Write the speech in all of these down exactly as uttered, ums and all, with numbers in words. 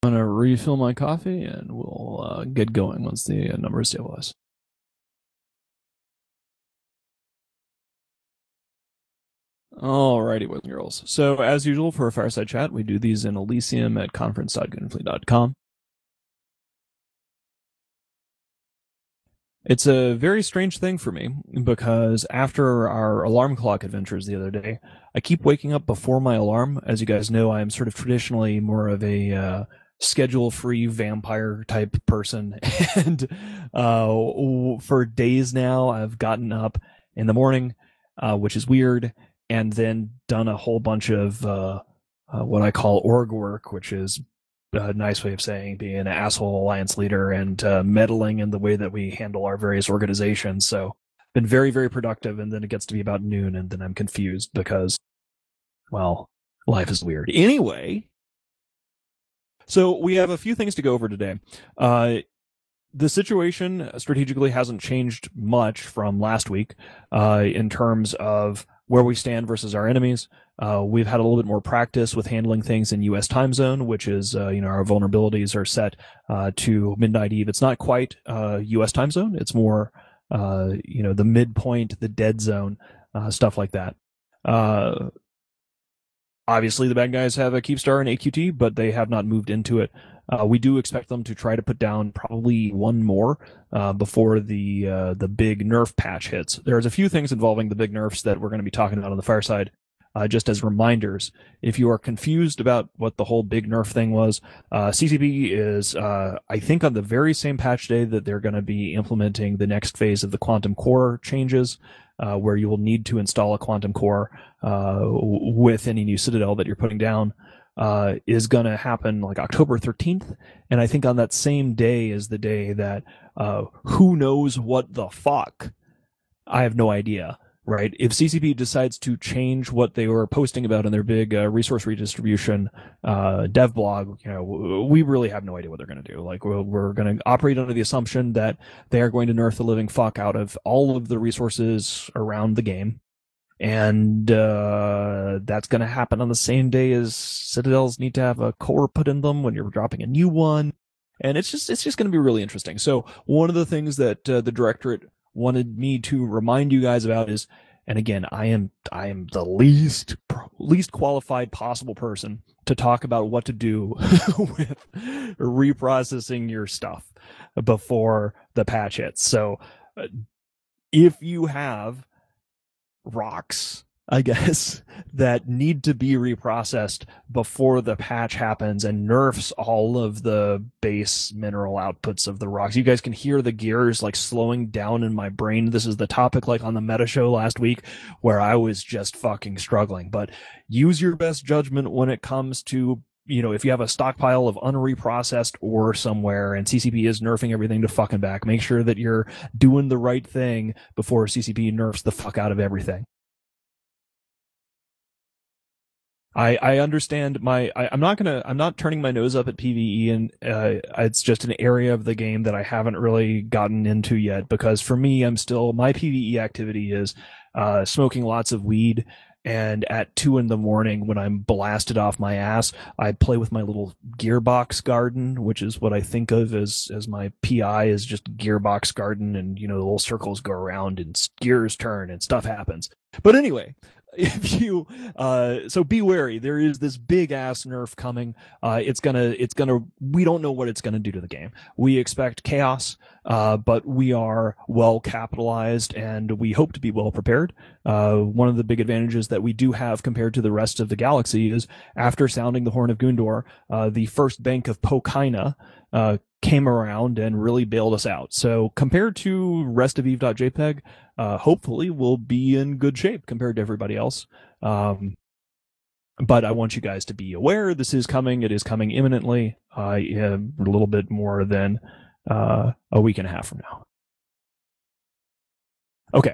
I'm going to refill my coffee and we'll uh, get going once the uh, number is stabilized. Alrighty, boys and girls. So, as usual, for a fireside chat, we do these in Elysium at conference dot gunfleet dot com. It's a very strange thing for me because after our alarm clock adventures the other day, I keep waking up before my alarm. As you guys know, I'm sort of traditionally more of a uh, schedule-free vampire type person, and uh, for days now, I've gotten up in the morning, uh, which is weird, and then done a whole bunch of uh, uh, what I call org work, which is a nice way of saying being an asshole alliance leader and uh, meddling in the way that we handle our various organizations. So been very, very productive, and then it gets to be about noon, and then I'm confused because, well, life is weird. Anyway, so we have a few things to go over today. Uh, the situation strategically hasn't changed much from last week uh, in terms of where we stand versus our enemies. Uh, we've had a little bit more practice with handling things in U S time zone, which is, uh, you know, our vulnerabilities are set uh, to midnight eve. It's not quite uh, U S time zone. It's more, uh, you know, the midpoint, the dead zone, uh, stuff like that. Uh, obviously, the bad guys have a Keepstar and A Q T, but they have not moved into it. Uh, we do expect them to try to put down probably one more uh, before the uh, the big nerf patch hits. There's a few things involving the big nerfs that we're going to be talking about on the fireside. Uh, just as reminders, if you are confused about what the whole big nerf thing was, uh, C C P is, uh, I think, on the very same patch day that they're going to be implementing the next phase of the Quantum Core changes, uh, where you will need to install a Quantum Core uh, with any new Citadel that you're putting down, uh, is going to happen like October thirteenth. And I think on that same day is the day that uh, who knows what the fuck? I have no idea. Right. If C C P decides to change what they were posting about in their big uh, resource redistribution uh, dev blog, you know, we really have no idea what they're going to do. Like, we're, we're going to operate under the assumption that they are going to nerf the living fuck out of all of the resources around the game. And uh, that's going to happen on the same day as Citadels need to have a core put in them when you're dropping a new one. And it's just it's just going to be really interesting. So one of the things that uh, the directorate wanted me to remind you guys about is, and again, I am I am the least least qualified possible person to talk about what to do with reprocessing your stuff before the patch hits. So uh, if you have rocks, I guess, that need to be reprocessed before the patch happens and nerfs all of the base mineral outputs of the rocks. You guys can hear the gears like slowing down in my brain. This is the topic like on the meta show last week where I was just fucking struggling. But use your best judgment when it comes to, you know, if you have a stockpile of unreprocessed ore somewhere and C C P is nerfing everything to fucking back, make sure that you're doing the right thing before C C P nerfs the fuck out of everything. I, I understand my I, I'm not gonna I'm not turning my nose up at PvE, and uh, it's just an area of the game that I haven't really gotten into yet, because for me, I'm still my PvE activity is uh, smoking lots of weed, and at two in the morning when I'm blasted off my ass, I play with my little gearbox garden, which is what I think of as as my P I is just gearbox garden, and you know the little circles go around and gears turn and stuff happens. But anyway, if you uh so be wary, there is this big ass nerf coming. uh it's gonna it's gonna we don't know what it's gonna do to the game. We expect chaos, uh but we are well capitalized and we hope to be well prepared. Uh one of the big advantages that we do have compared to the rest of the galaxy is, after sounding the horn of Gundor, uh the first bank of Pokaina uh came around and really bailed us out. So compared to rest of eve.jpg, uh, hopefully we'll be in good shape compared to everybody else. Um, but I want you guys to be aware this is coming. It is coming imminently, uh, a little bit more than uh, a week and a half from now. Okay.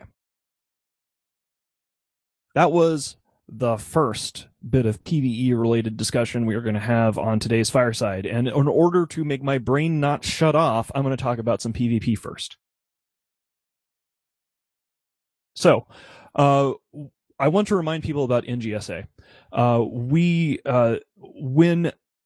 That was the first bit of PvE related discussion we are going to have on today's fireside. And in order to make my brain not shut off, I'm going to talk about some PvP first. So, uh, I want to remind people about N G S A. Uh, we, uh, when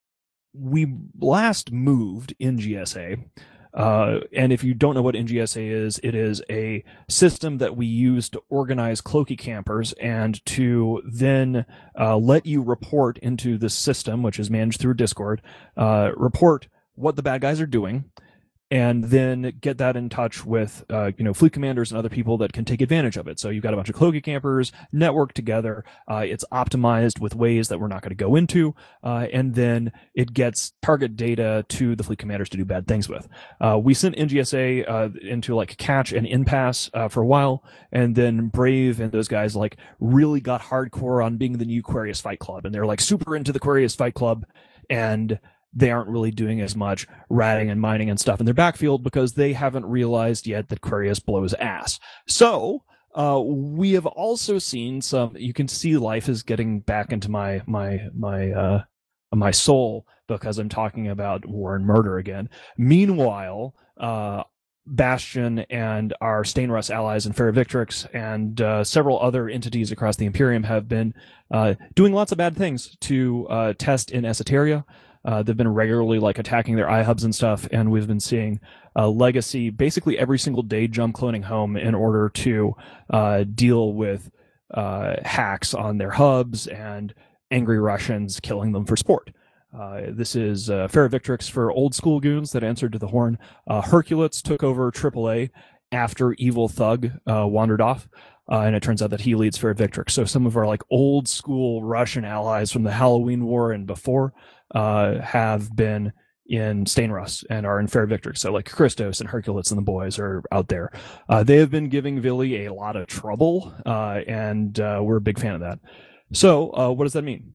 we last moved N G S A. Uh, and if you don't know what N G S A is, it is a system that we use to organize Cloaky campers and to then uh, let you report into the system, which is managed through Discord, uh, report what the bad guys are doing, and then get that in touch with, uh, you know, fleet commanders and other people that can take advantage of it. So you've got a bunch of Cloaky campers networked together. Uh, it's optimized with ways that we're not going to go into, uh, and then it gets target data to the fleet commanders to do bad things with. Uh, we sent N G S A uh, into like Catch and Impasse uh, for a while, and then Brave and those guys like really got hardcore on being the new Quarius Fight Club, and they're like super into the Quarius Fight Club, and they aren't really doing as much ratting and mining and stuff in their backfield because they haven't realized yet that Quarius blows ass. So uh, we have also seen some. You can see life is getting back into my my my uh, my soul because I'm talking about war and murder again. Meanwhile, uh, Bastion and our Stainrust allies in Fair Victrix and uh, several other entities across the Imperium have been uh, doing lots of bad things to uh, test in Esoteria. Uh, they've been regularly like attacking their iHubs and stuff, and we've been seeing uh, Legacy basically every single day jump cloning home in order to uh, deal with uh, hacks on their hubs and angry Russians killing them for sport. Uh, this is uh, Fair Victrix for old school goons that answered to the horn. Uh, Hercules took over triple A after Evil Thug uh, wandered off. Uh, and it turns out that he leads Fair Victrix. So some of our like old school Russian allies from the Halloween War and before uh, have been in Stainrust and are in Fair Victrix. So like Christos and Hercules and the boys are out there. Uh, they have been giving Vili a lot of trouble, uh, and uh, we're a big fan of that. So uh, what does that mean?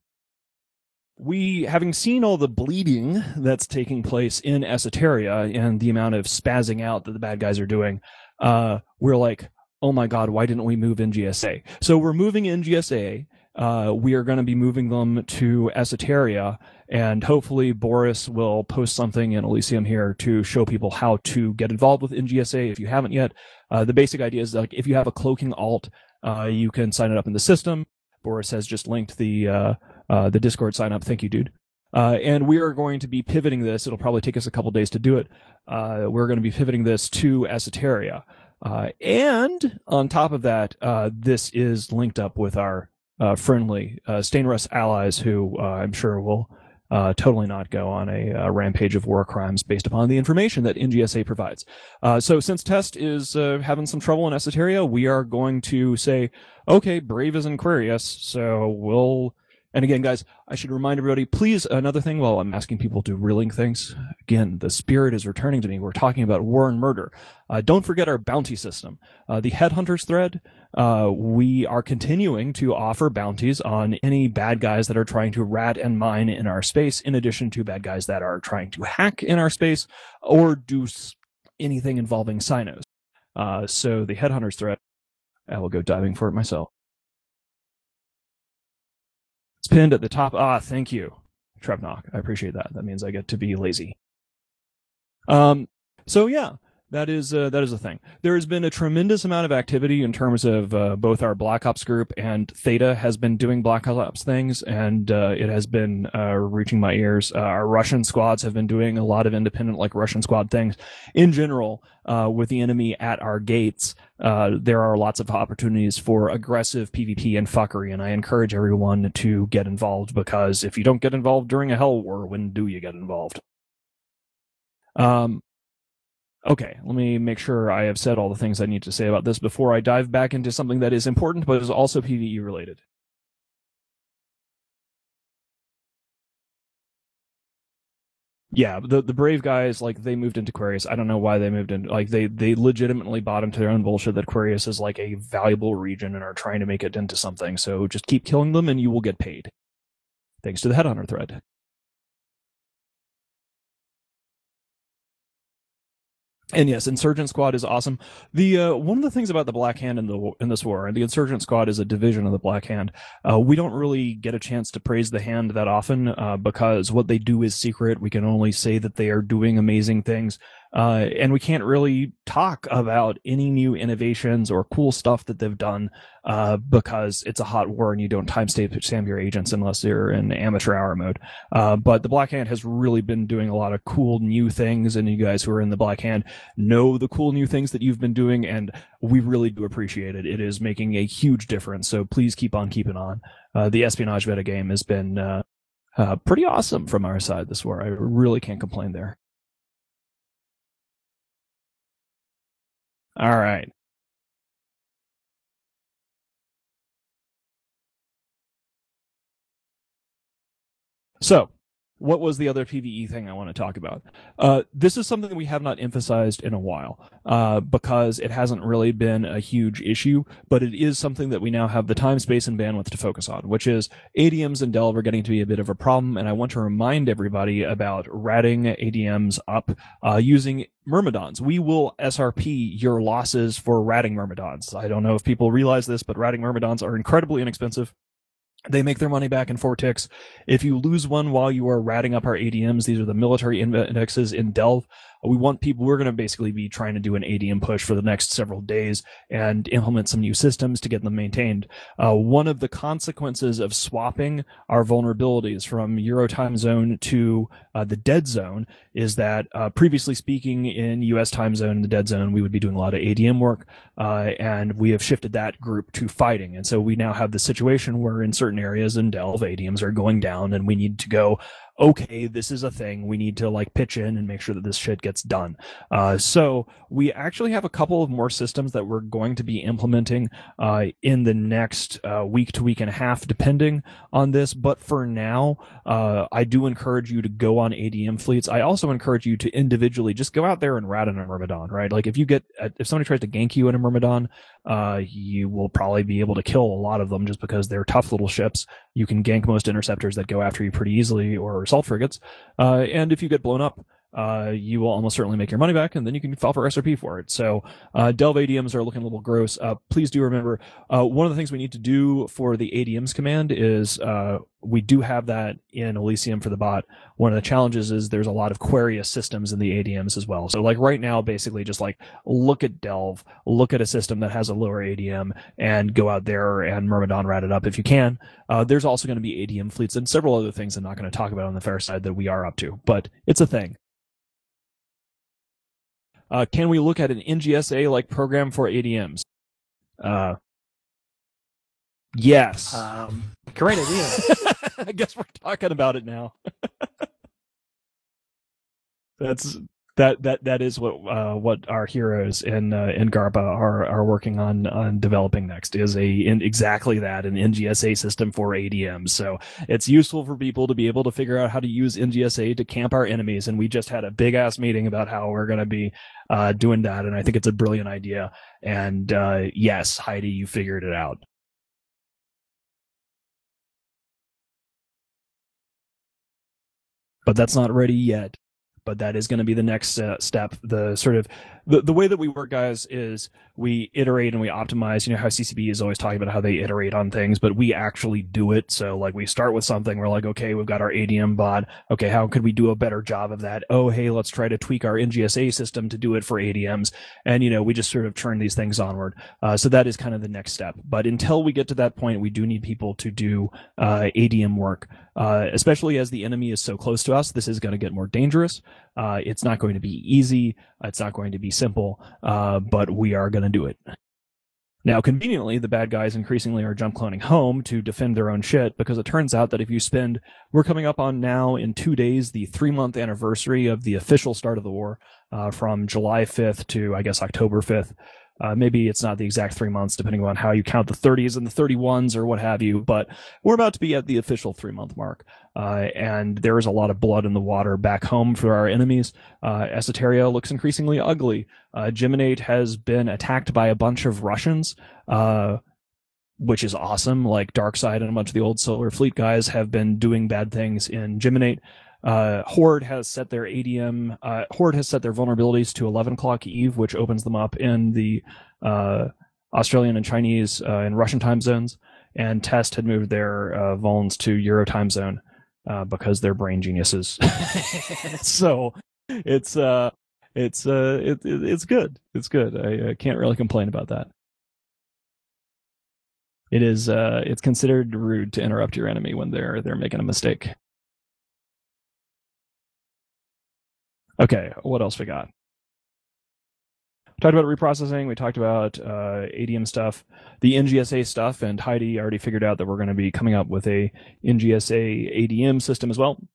We, having seen all the bleeding that's taking place in Esoteria and the amount of spazzing out that the bad guys are doing, uh, we're like, oh my God, why didn't we move N G S A? So we're moving N G S A. Uh, we are going to be moving them to Esoteria, and hopefully Boris will post something in Elysium here to show people how to get involved with N G S A if you haven't yet. Uh, the basic idea is like if you have a cloaking alt, uh, you can sign it up in the system. Boris has just linked the uh, uh, the Discord sign up. Thank you, dude. Uh, and we are going to be pivoting this. It'll probably take us a couple days to do it. Uh, we're going to be pivoting this to Esoteria. Uh, and on top of that, uh, this is linked up with our uh, friendly uh, Stainrust allies who uh, I'm sure will uh, totally not go on a, a rampage of war crimes based upon the information that N G S A provides. Uh, so since Test is uh, having some trouble in Esoteria, we are going to say, okay, Brave is in Quarius, so we'll... And again, guys, I should remind everybody, please, another thing while I'm asking people to relink things, again, the spirit is returning to me. We're talking about war and murder. Uh, don't forget our bounty system. Uh, the Headhunters thread, uh, we are continuing to offer bounties on any bad guys that are trying to rat and mine in our space, in addition to bad guys that are trying to hack in our space or do anything involving Sinos. Uh, so the Headhunters thread, I will go diving for it myself. It's pinned at the top. Ah, thank you, Trevnock. I appreciate that. That means I get to be lazy. Um, so yeah, that is uh, that is a thing. There has been a tremendous amount of activity in terms of uh, both our Black Ops group and Theta has been doing Black Ops things, and uh, it has been uh, reaching my ears. Uh, our Russian squads have been doing a lot of independent, like Russian squad things. In general, uh, with the enemy at our gates, uh, there are lots of opportunities for aggressive PvP and fuckery, and I encourage everyone to get involved, because if you don't get involved during a hell war, when do you get involved? Um, okay, let me make sure I have said all the things I need to say about this before I dive back into something that is important but is also PvE related. Yeah, the the Brave guys, like, they moved into Quarius. I don't know why they moved in. Like, they they legitimately bought into their own bullshit that Quarius is like a valuable region and are trying to make it into something. So just keep killing them and you will get paid. Thanks to the Headhunter thread. And yes, Insurgent Squad is awesome. The uh, one of the things about the Black Hand in the in this war, and the Insurgent Squad is a division of the Black Hand. Uh, we don't really get a chance to praise the Hand that often uh, because what they do is secret. We can only say that they are doing amazing things. uh, and we can't really talk about any new innovations or cool stuff that they've done uh, because it's a hot war and you don't timestamp your agents unless you're in amateur hour mode. Uh, but the Black Hand has really been doing a lot of cool new things, and you guys who are in the Black Hand know the cool new things that you've been doing, and we really do appreciate it. It is making a huge difference, so please keep on keeping on. Uh, the espionage meta game has been uh, uh, pretty awesome from our side this war. I really can't complain there. All right. So, what was the other PvE thing I want to talk about? Uh, this is something we have not emphasized in a while uh, because it hasn't really been a huge issue, but it is something that we now have the time, space, and bandwidth to focus on, which is A D Ms in Delve are getting to be a bit of a problem, and I want to remind everybody about ratting A D Ms up uh, using Myrmidons. We will S R P your losses for ratting Myrmidons. I don't know if people realize this, but ratting Myrmidons are incredibly inexpensive. They make their money back in four ticks. If you lose one while you are ratting up our A D Ms, these are the military indexes in Delve. We want people, we're going to basically be trying to do an A D M push for the next several days and implement some new systems to get them maintained. Uh, one of the consequences of swapping our vulnerabilities from Euro time zone to uh, the dead zone is that uh, previously speaking in U S time zone, the dead zone, we would be doing a lot of A D M work, uh, and we have shifted that group to fighting. And so we now have the situation where in certain areas in Delve, A D Ms are going down and we need to go, okay, this is a thing. We need to like pitch in and make sure that this shit gets done. Uh, so we actually have a couple of more systems that we're going to be implementing uh, in the next uh, week to week and a half, depending on this. But for now, uh, I do encourage you to go on A D M fleets. I also encourage you to individually just go out there and rat in a Myrmidon, right? Like if you get, if somebody tries to gank you in a Myrmidon, uh, you will probably be able to kill a lot of them just because they're tough little ships. You can gank most interceptors that go after you pretty easily, or assault frigates. Uh, and if you get blown up, uh, you will almost certainly make your money back, and then you can file for S R P for it. So uh, Delve A D Ms are looking a little gross. Uh, please do remember, uh, one of the things we need to do for the A D Ms command is uh, we do have that in Elysium for the bot. One of the challenges is there's a lot of Quarius systems in the A D Ms as well. So like right now, basically just like look at Delve, look at a system that has a lower A D M, and go out there and Myrmidon rat it up if you can. Uh, there's also going to be A D M fleets and several other things I'm not going to talk about on the fair side that we are up to, but it's a thing. Uh, can we look at an N G S A-like program for A D Ms? Uh, yes. Um, great idea. I guess we're talking about it now. That's that that that is what uh, what our heroes in uh, in Garpa are are working on on developing next is a in exactly that, an N G S A system for A D Ms. So it's useful for people to be able to figure out how to use N G S A to camp our enemies, and we just had a big ass meeting about how we're going to be uh, doing that, and I think it's a brilliant idea. And uh, yes, Heidi, you figured it out. But that's not ready yet. But that is going to be the next uh, step. The sort of the, the way that we work, guys, is we iterate and we optimize. You know how C C B is always talking about how they iterate on things, but we actually do it. So like we start with something, we're like, okay, we've got our A D M bot. Okay, how could we do a better job of that? Oh, hey, let's try to tweak our N G S A system to do it for A D Ms. And, you know, we just sort of turn these things onward. Uh, so that is kind of the next step. But until we get to that point, we do need people to do uh, A D M work, uh, especially as the enemy is so close to us. This is going to get more dangerous. Uh, it's not going to be easy. It's not going to be simple, uh, but we are going to do it. Now, conveniently, the bad guys increasingly are jump cloning home to defend their own shit, because it turns out that if you spend, we're coming up on now in two days, the three month anniversary of the official start of the war, uh, from July fifth to, I guess, October fifth. Uh, maybe it's not the exact three months, depending on how you count the thirties and the thirty-ones or what have you, but we're about to be at the official three month mark. Uh, and there is a lot of blood in the water back home for our enemies. Uh, Esoteria looks increasingly ugly. Uh, Geminate has been attacked by a bunch of Russians, uh, which is awesome. Like Darkseid and a bunch of the old Solar Fleet guys have been doing bad things in Geminate. Uh, Horde has set their A D M, uh, Horde has set their vulnerabilities to eleven o'clock Eve, which opens them up in the uh, Australian and Chinese uh, and Russian time zones. And Test had moved their uh, vulns to Euro time zone uh, because they're brain geniuses. So it's uh, it's uh, it, it, it's good. It's good. I, I can't really complain about that. It is uh, it's considered rude to interrupt your enemy when they're they're making a mistake. Okay, what else we got? We talked about reprocessing. We talked about uh, A D M stuff, the N G S A stuff, and Heidi already figured out that we're going to be coming up with a N G S A A D M system as well.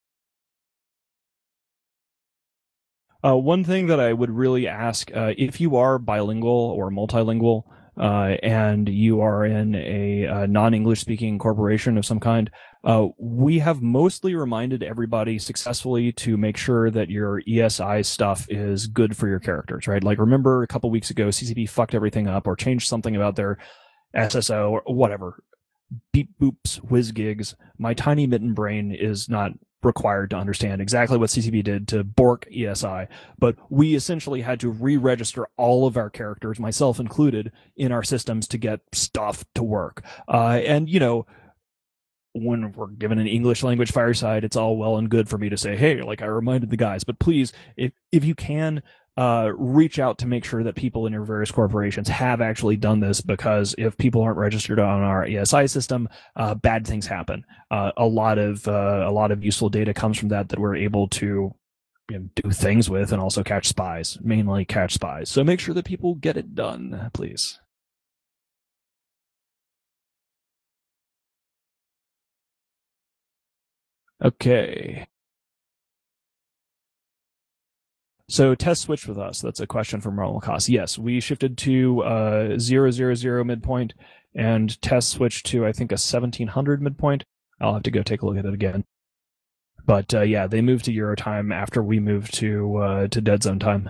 Uh, one thing that I would really ask, uh, if you are bilingual or multilingual, uh, and you are in a, a non-English speaking corporation of some kind, uh, we have mostly reminded everybody successfully to make sure that your E S I stuff is good for your characters, right? Like, remember a couple weeks ago, C C P fucked everything up or changed something about their S S O or whatever. Beep boops, whiz gigs. My tiny mitten brain is not required to understand exactly what C C P did to Bork E S I, but we essentially had to re-register all of our characters, myself included, in our systems to get stuff to work. Uh, and, you know, when we're given an English language fireside, it's all well and good for me to say, hey, like I reminded the guys, but please, if, if you can, uh, reach out to make sure that people in your various corporations have actually done this, because if people aren't registered on our E S I system, uh, bad things happen. Uh, a lot of uh, a lot of useful data comes from that that we're able to, you know, do things with, and also catch spies, mainly catch spies. So make sure that people get it done, please. Okay. So test switched with us. That's a question from Ronald Koss. Yes, we shifted to uh, zero zero zero midpoint and test switched to, I think, a seventeen hundred midpoint. I'll have to go take a look at it again. But uh, yeah, they moved to Euro time after we moved to uh, to Dead Zone time.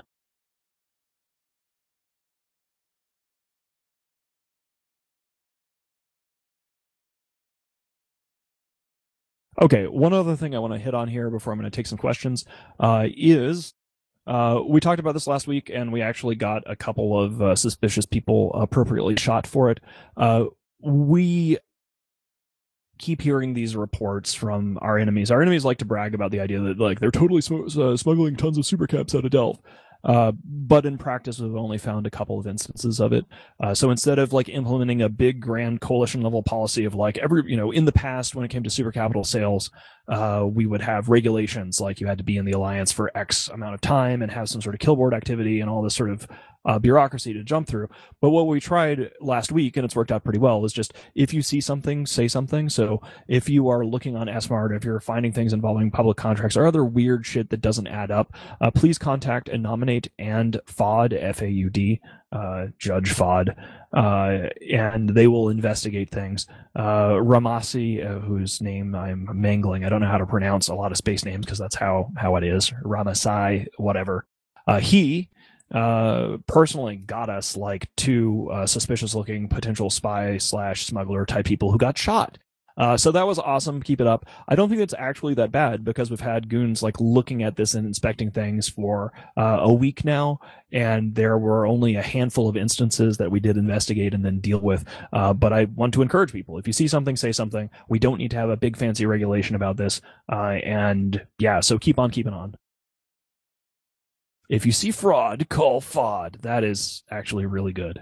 Okay, one other thing I want to hit on here before I'm going to take some questions uh, is uh, we talked about this last week, and we actually got a couple of uh, suspicious people appropriately shot for it. Uh, we keep hearing these reports from our enemies. Our enemies like to brag about the idea that like they're totally sm- uh, smuggling tons of supercaps out of Delve. Uh, but in practice, we've only found a couple of instances of it. Uh, so instead of like implementing a big grand coalition level policy of like every, you know, in the past when it came to super capital sales, uh, we would have regulations like you had to be in the alliance for X amount of time and have some sort of killboard activity and all this sort of uh, bureaucracy to jump through. But what we tried last week, and it's worked out pretty well, is just if you see something, say something. So if you are looking on S-Mart, if you're finding things involving public contracts or other weird shit that doesn't add up, uh, please contact and nominate and F A U D, F A U D, uh, Judge F A U D, uh, and they will investigate things. Uh, Ramasi, uh, whose name I'm mangling, I don't know how to pronounce a lot of space names because that's how, how it is, Ramasai, whatever. Uh, he uh, personally got us like two uh, suspicious looking potential spy slash smuggler type people who got shot. Uh, so that was awesome. Keep it up. I don't think it's actually that bad because we've had goons like looking at this and inspecting things for uh, a week now, and there were only a handful of instances that we did investigate and then deal with. Uh, but I want to encourage people: if you see something, say something. We don't need to have a big fancy regulation about this. Uh, and yeah, so keep on keeping on. If you see fraud, call F A U D. That is actually really good.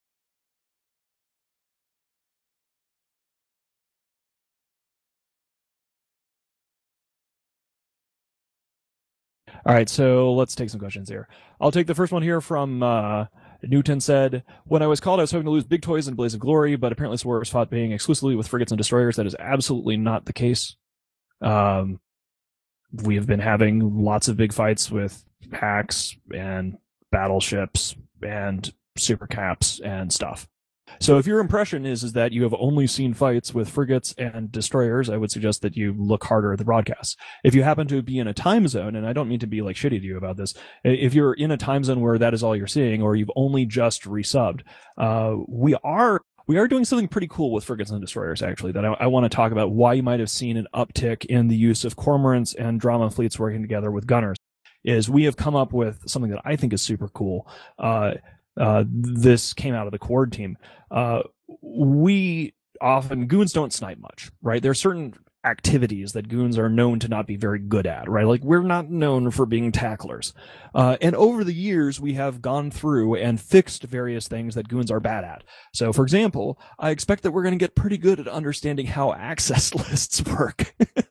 All right, so let's take some questions here. I'll take the first one here from uh, Newton said, when I was called, I was hoping to lose big toys in Blaze of Glory, but apparently Swar's fought being exclusively with frigates and destroyers. That is absolutely not the case. Um, we have been having lots of big fights with hacks and battleships and supercaps and stuff. So if your impression is is that you have only seen fights with frigates and destroyers, I would suggest that you look harder at the broadcasts. If you happen to be in a time zone, and I don't mean to be like shitty to you about this, if you're in a time zone where that is all you're seeing, or you've only just resubbed, uh, we are we are doing something pretty cool with frigates and destroyers, actually, that I, I want to talk about why you might have seen an uptick in the use of cormorants and drama fleets working together with gunners. Is we have come up with something that I think is super cool. Uh, Uh, this came out of the Quard team. Uh, we often, goons don't snipe much, right? There are certain activities that goons are known to not be very good at, right? Like, we're not known for being tacklers. Uh, and over the years, we have gone through and fixed various things that goons are bad at. So, for example, I expect that we're going to get pretty good at understanding how access lists work.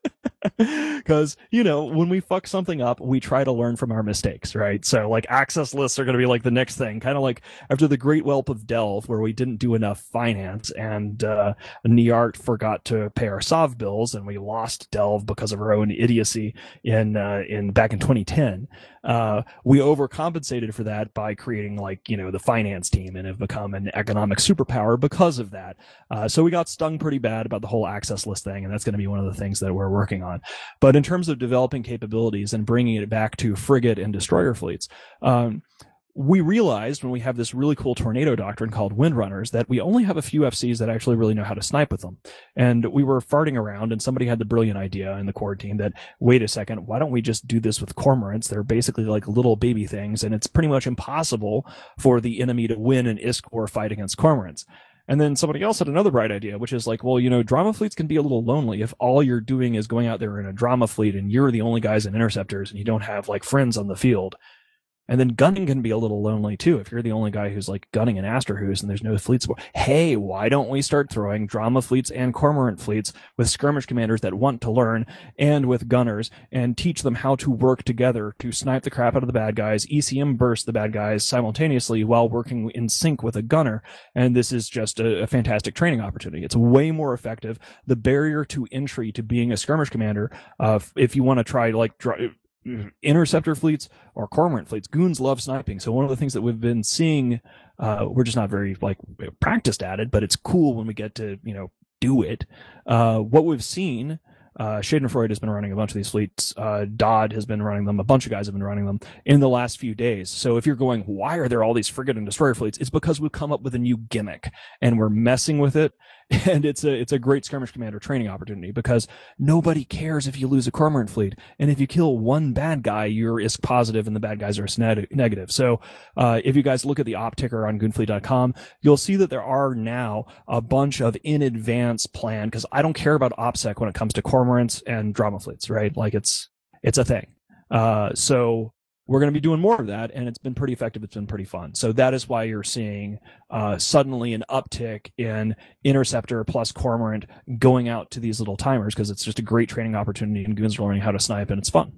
Because, you know, when we fuck something up, we try to learn from our mistakes, right? So, like, access lists are going to be like the next thing, kind of like after the Great Whelp of Delve, where we didn't do enough finance, and uh, Niart forgot to pay our Sov bills, and we lost Delve because of our own idiocy in uh, in back in twenty ten. Uh, we overcompensated for that by creating, like, you know, the finance team, and have become an economic superpower because of that. Uh, so we got stung pretty bad about the whole access list thing, and that's going to be one of the things that we're working on. But in terms of developing capabilities and bringing it back to frigate and destroyer fleets, um, we realized when we have this really cool tornado doctrine called Windrunners that we only have a few F Cs that actually really know how to snipe with them. And we were farting around, and somebody had the brilliant idea in the core team that, wait a second, why don't we just do this with cormorants? They're basically like little baby things, and it's pretty much impossible for the enemy to win an I S C war fight against cormorants. And then somebody else had another bright idea, which is like, well, you know, drama fleets can be a little lonely if all you're doing is going out there in a drama fleet and you're the only guys in interceptors and you don't have like friends on the field. And then gunning can be a little lonely too if you're the only guy who's like gunning an Asterhus and there's no fleet support. Hey, why don't we start throwing drama fleets and cormorant fleets with skirmish commanders that want to learn, and with gunners, and teach them how to work together to snipe the crap out of the bad guys, E C M burst the bad guys simultaneously while working in sync with a gunner. And this is just a, a fantastic training opportunity. It's way more effective. The barrier to entry to being a skirmish commander, uh, if you want to try like dry, interceptor fleets or cormorant fleets, goons love sniping. So one of the things that we've been seeing, uh, we're just not very like practiced at it, but it's cool when we get to, you know, do it. Uh, what we've seen, uh, Schadenfreude has been running a bunch of these fleets. Uh, Dodd has been running them. A bunch of guys have been running them in the last few days. So if you're going, why are there all these frigate and destroyer fleets? It's because we've come up with a new gimmick and we're messing with it. And it's a it's a great skirmish commander training opportunity because nobody cares if you lose a cormorant fleet. And if you kill one bad guy, you're I S C positive and the bad guys are I S C negative. So uh, if you guys look at the op ticker on goonfleet dot com, you'll see that there are now a bunch of in advance plan, because I don't care about OPSEC when it comes to cormorants and drama fleets, right? Like it's it's a thing. Uh, so we're going to be doing more of that, and it's been pretty effective. It's been pretty fun. So that is why you're seeing uh, suddenly an uptick in interceptor plus cormorant going out to these little timers, because it's just a great training opportunity, and goons are learning how to snipe, and it's fun.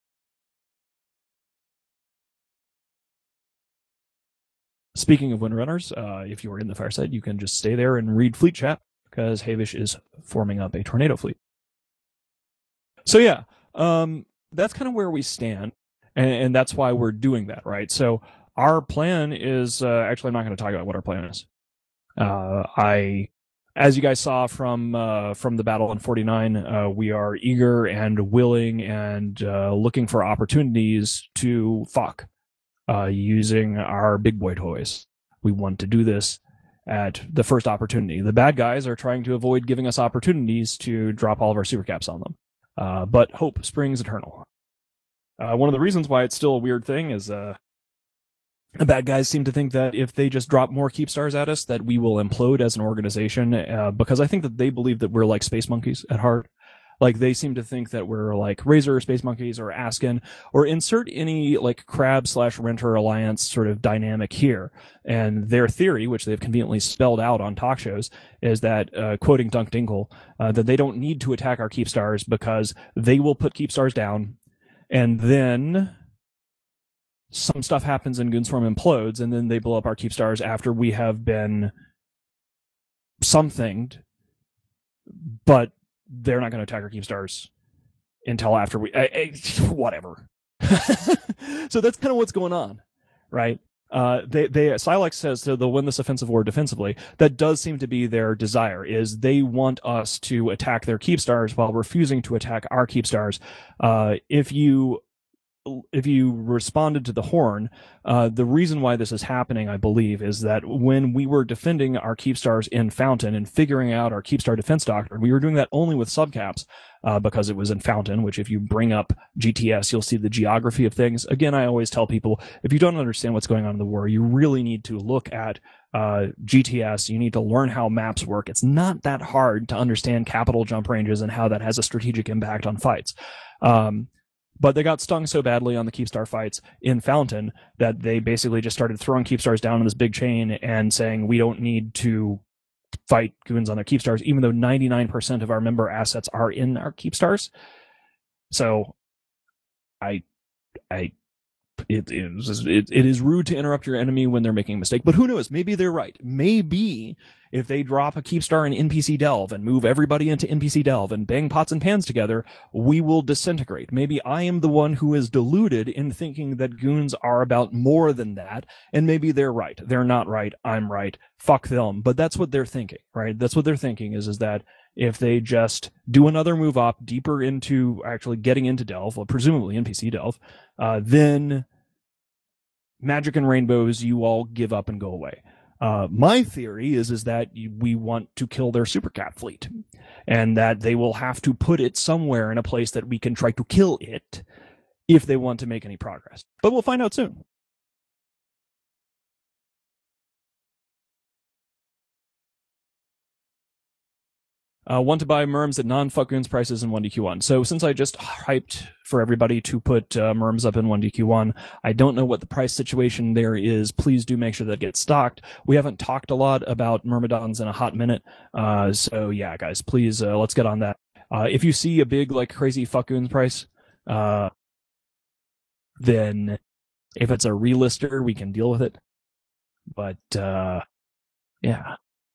Speaking of Windrunners, uh, if you are in the Fireside, you can just stay there and read fleet chat, because Havish is forming up a tornado fleet. So yeah, um, that's kind of where we stand. And, and that's why we're doing that, right? So our plan is, uh, actually, I'm not going to talk about what our plan is. Uh, I, as you guys saw from uh, from the battle in forty-nine, uh, we are eager and willing and uh, looking for opportunities to fuck uh, using our big boy toys. We want to do this at the first opportunity. The bad guys are trying to avoid giving us opportunities to drop all of our supercaps on them. Uh, but hope springs eternal. Uh, one of the reasons why it's still a weird thing is uh, the bad guys seem to think that if they just drop more keep stars at us, that we will implode as an organization, uh, because I think that they believe that we're like space monkeys at heart. Like, they seem to think that we're like Razor, Space Monkeys, or Askin, or insert any like Crab slash Renter Alliance sort of dynamic here. And their theory, which they've conveniently spelled out on talk shows, is that, uh, quoting Dunk Dinkle, uh, that they don't need to attack our keep stars because they will put keep stars down. And then some stuff happens and Goonswarm implodes, and then they blow up our keep stars after we have been somethinged. But they're not going to attack our keep stars until after we... I, I, whatever. So that's kind of what's going on, right? Uh, they, they, Silex says so they'll win this offensive war defensively. That does seem to be their desire, is they want us to attack their keep stars while refusing to attack our keep stars. Uh, if you if you responded to the horn, uh, the reason why this is happening, I believe, is that when we were defending our Keepstars in Fountain and figuring out our Keepstar defense doctrine, we were doing that only with subcaps uh, because it was in Fountain, which if you bring up G T S, you'll see the geography of things. Again, I always tell people, if you don't understand what's going on in the war, you really need to look at uh, G T S. You need to learn how maps work. It's not that hard to understand capital jump ranges and how that has a strategic impact on fights. Um, But they got stung so badly on the Keepstar fights in Fountain that they basically just started throwing Keepstars down in this big chain and saying, we don't need to fight goons on their Keepstars, even though ninety-nine percent of our member assets are in our Keepstars. So I, I, it is, it, it is rude to interrupt your enemy when they're making a mistake, but who knows? Maybe they're right. Maybe if they drop a Keepstar in N P C Delve and move everybody into N P C Delve and bang pots and pans together, we will disintegrate. Maybe I am the one who is deluded in thinking that goons are about more than that, and maybe they're right. They're not right. I'm right. Fuck them. But that's what they're thinking, right? That's what they're thinking is, is that if they just do another move up deeper into actually getting into Delve, well, presumably N P C Delve, uh, then magic and rainbows, you all give up and go away. Uh, my theory is is that we want to kill their supercat fleet, and that they will have to put it somewhere in a place that we can try to kill it if they want to make any progress. But we'll find out soon. Uh, want to buy Merms at non-fuck goons prices in one D Q one. So since I just hyped for everybody to put uh, Merms up in one D Q one, I don't know what the price situation there is. Please do make sure that it gets stocked. We haven't talked a lot about Myrmidons in a hot minute. Uh, so yeah, guys, please, uh, let's get on that. Uh, if you see a big, like, crazy fuck goons price, uh, then if it's a relister, we can deal with it. But, uh, yeah.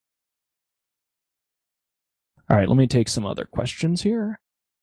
All right, let me take some other questions here.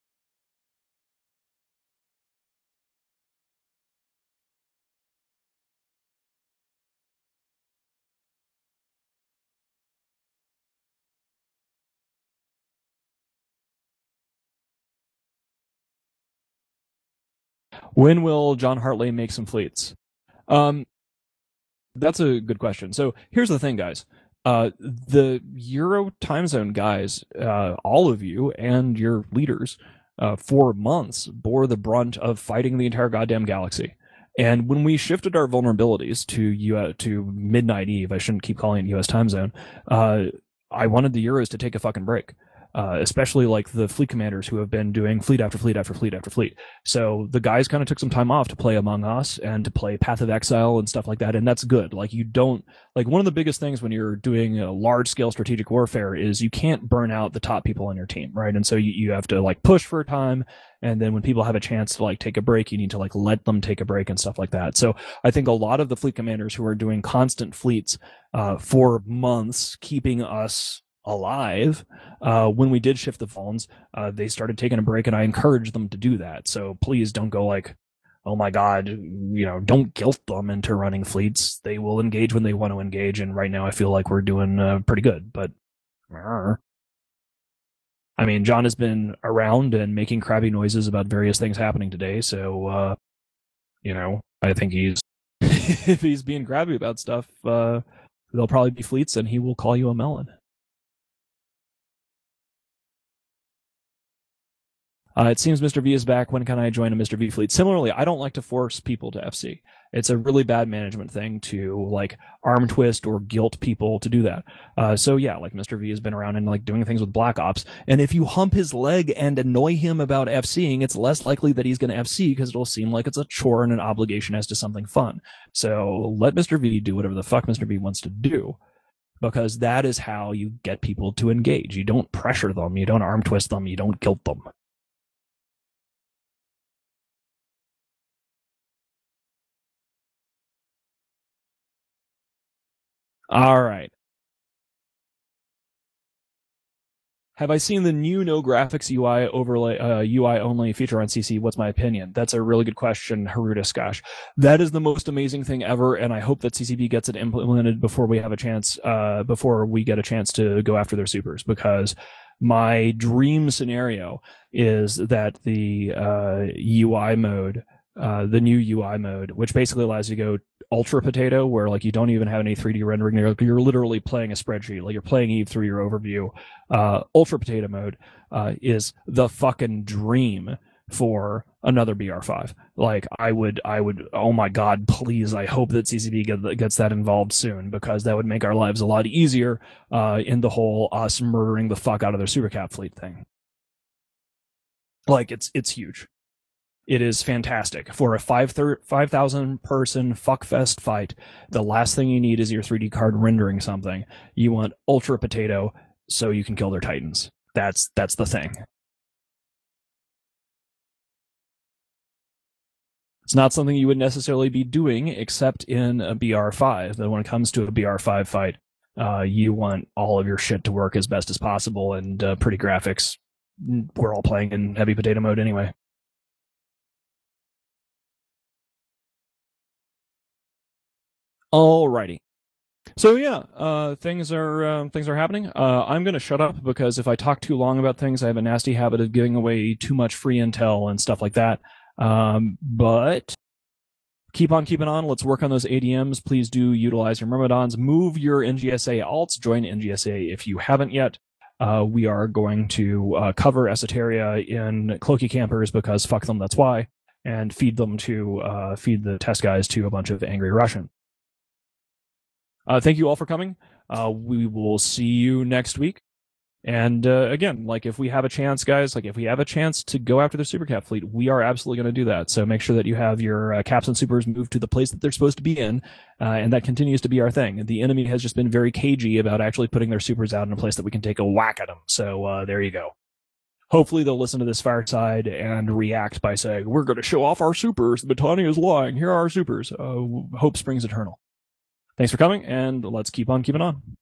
When will John Hartley make some fleets? Um, that's a good question. So here's the thing, guys. Uh, the Euro time zone guys, uh, all of you and your leaders, uh, for months bore the brunt of fighting the entire goddamn galaxy. And when we shifted our vulnerabilities to U- to Midnight Eve, I shouldn't keep calling it U S time zone, uh, I wanted the Euros to take a fucking break. Uh, especially like the fleet commanders who have been doing fleet after fleet after fleet after fleet. So the guys kind of took some time off to play Among Us and to play Path of Exile and stuff like that, and that's good. Like, you don't, like, one of the biggest things when you're doing a large scale strategic warfare is you can't burn out the top people on your team, right? And so you, you have to like push for a time, and then when people have a chance to like take a break, you need to like let them take a break and stuff like that. So I think a lot of the fleet commanders who are doing constant fleets uh, for months, keeping us alive, uh, when we did shift the phones, uh, they started taking a break, and I encouraged them to do that. So please don't go like, oh my God, you know, don't guilt them into running fleets. They will engage when they want to engage, and right now I feel like we're doing uh, pretty good. But uh, I mean, John has been around and making crabby noises about various things happening today, so uh, you know, I think he's if he's being crabby about stuff, uh, there'll probably be fleets, and he will call you a melon. Uh, it seems Mister V is back. When can I join a Mister V fleet? Similarly, I don't like to force people to F C. It's a really bad management thing to like arm twist or guilt people to do that. Uh, so yeah, like Mister V has been around and like doing things with Black Ops. And if you hump his leg and annoy him about FCing, it's less likely that he's going to F C because it'll seem like it's a chore and an obligation as to something fun. So let Mister V do whatever the fuck Mister V wants to do, because that is how you get people to engage. You don't pressure them. You don't arm twist them. You don't guilt them. All right. Have I seen the new no graphics U I overlay, uh, U I only feature on C C? What's my opinion? That's a really good question, Haruta Skash. That is the most amazing thing ever, and I hope that C C B gets it implemented before we have a chance, uh, before we get a chance to go after their supers, because my dream scenario is that the uh, U I mode uh, the new U I mode, which basically allows you to go ultra potato, where like you don't even have any three D rendering. You're, you're literally playing a spreadsheet, like you're playing Eve through your overview. Uh, ultra potato mode uh, is the fucking dream for another B R five. Like I would, I would, oh my God, please, I hope that C C P get, gets that involved soon, because that would make our lives a lot easier uh, in the whole us murdering the fuck out of their supercap fleet thing. Like it's, it's huge. It is fantastic for a five thousand person fuckfest fight. The last thing you need is your three D card rendering something. You want ultra potato so you can kill their titans. That's, that's the thing. It's not something you would necessarily be doing except in a B R five. But when it comes to a B R five fight, uh, you want all of your shit to work as best as possible, and uh, pretty graphics. We're all playing in heavy potato mode anyway. Alrighty. So yeah, uh, things are uh, things are happening. Uh, I'm gonna shut up, because if I talk too long about things, I have a nasty habit of giving away too much free intel and stuff like that. Um, but keep on keeping on. Let's work on those A D Ms. Please do utilize your Myrmidons. Move your N G S A alts. Join N G S A if you haven't yet. Uh, we are going to uh, cover Esoteria in Cloaky Campers, because fuck them, that's why, and feed them to uh, feed the test guys to a bunch of angry Russian. Uh, thank you all for coming. Uh, we will see you next week. And uh, again, like if we have a chance, guys, like if we have a chance to go after the Supercap fleet, we are absolutely going to do that. So make sure that you have your uh, caps and supers moved to the place that they're supposed to be in. Uh, and that continues to be our thing. The enemy has just been very cagey about actually putting their supers out in a place that we can take a whack at them. So uh, there you go. Hopefully they'll listen to this fireside and react by saying, we're going to show off our supers. The Battania is lying. Here are our supers. Uh, hope springs eternal. Thanks for coming, and let's keep on keeping on.